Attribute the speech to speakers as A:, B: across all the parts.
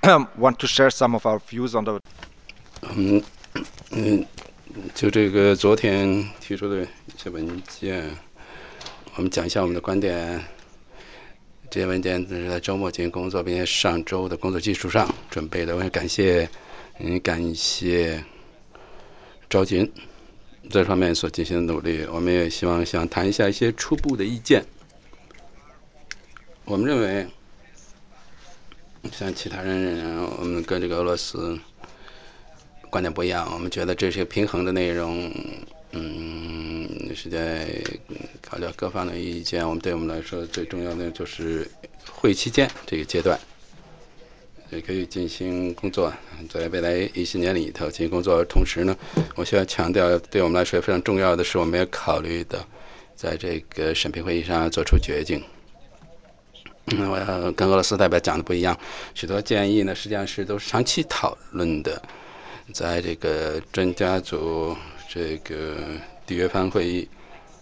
A: want to share some of our views on the.
B: 嗯嗯，就这个昨天提出的一些文件，我们讲一下我们的观点。这些文件是在周末进行工作，并且上周的工作基础上准备的。我也感谢赵军这方面所进行的努力。我们也想谈一下一些初步的意见。我们认为，像其他人，我们跟这个俄罗斯观点不一样。我们觉得这是平衡的内容。是在考虑各方的意见。对我们来说，最重要的就是会期间这个阶段，也可以进行工作，在未来一些年里头进行工作。同时呢，我需要强调，对我们来说非常重要的是，我们要考虑的，在这个审评会议上做出决定。我要跟俄罗斯代表讲的不一样，许多建议呢，实际上都是长期讨论的，在这个专家组这个缔约方会议。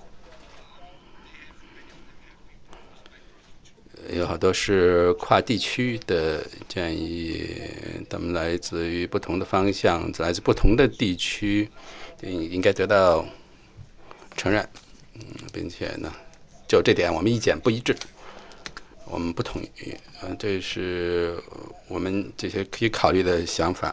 B: 有好多是跨地区的建议，他们来自于不同的方向，来自不同的地区，应该得到承认。并且呢，就这点我们意见不一致，我们不同意。这是我们这些可以考虑的想法，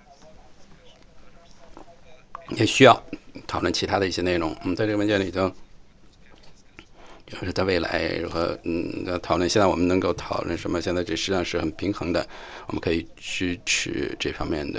B: 也需要讨论其他的一些内容。在这个文件里头。就是在未来如何讨论，现在我们能够讨论什么？现在这实际上是很平衡的，我们可以支持这方面的